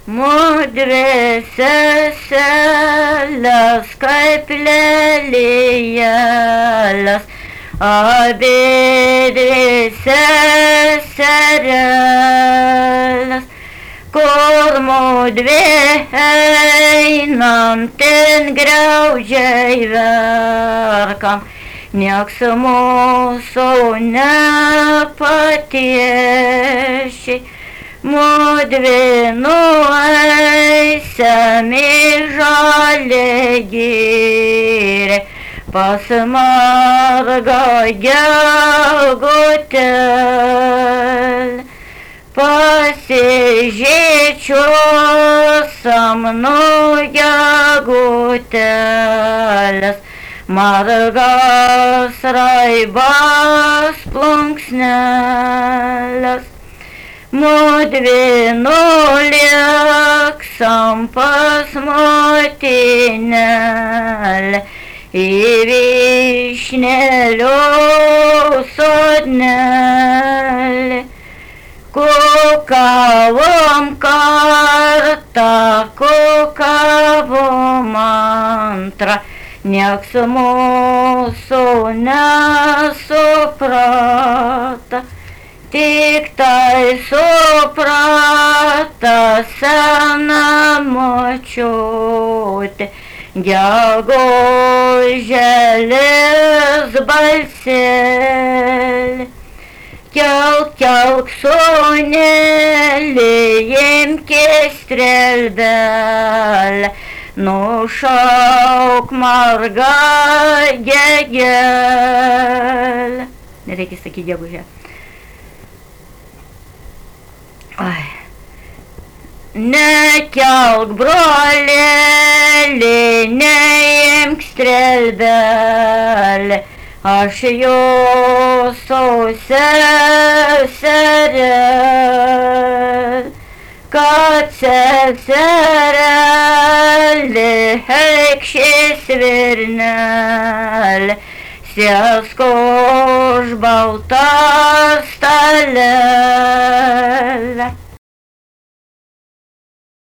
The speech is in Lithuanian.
Mudri seseles kaip lelijėles, abidvi sesereles, kur mudvi einam, ten griaužiai verkam, nieks mūsų nepatieši. Mudvi nueisim į žalią girią, pas margą gegutėlę. Pasižiūrėčiosam nuo gegutėlės, margas raibas plunksnelės. Mudvi nulėksam pas motinėlę, į vyšnelio sodnelę. Kukavom kartą, kukavom antrą, nieks mūsų nesuprata. Tik tai suprata sena močiutė, gegužėlis balselė. Kelk, kelk, sūneli, imki strelbelę, nušauk margą gegelę. Nereikia sakyti gegužę. Ai. Nekelk, broleli, neimk strelbelę, aš jūsų seserėlė, kad seserėlė eikšis virnelė, sėsk už baltą stalelę.